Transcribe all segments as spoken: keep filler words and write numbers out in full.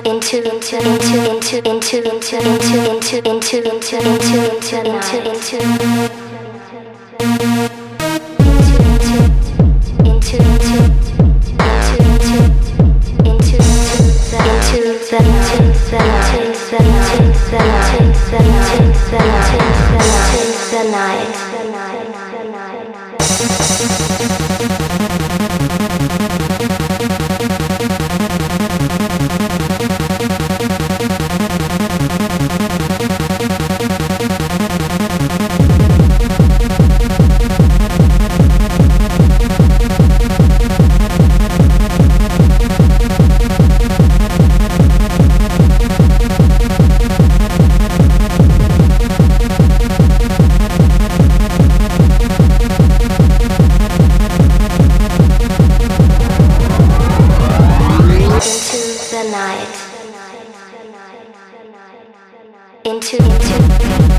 into into into into into into into into into into into into into the night. Into, into.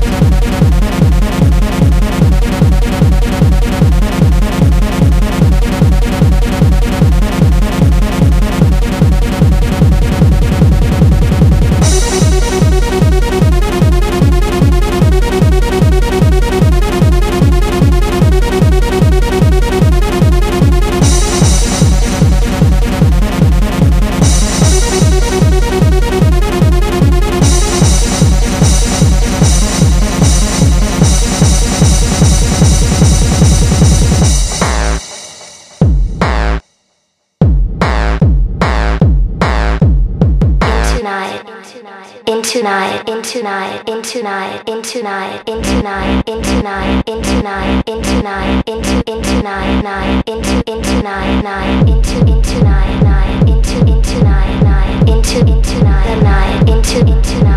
Into night, into night, into night, into night, into night, into night, into night, into night, into into night, night, into into night, night, into into night, night, into into night, night, into into night, night, into into night.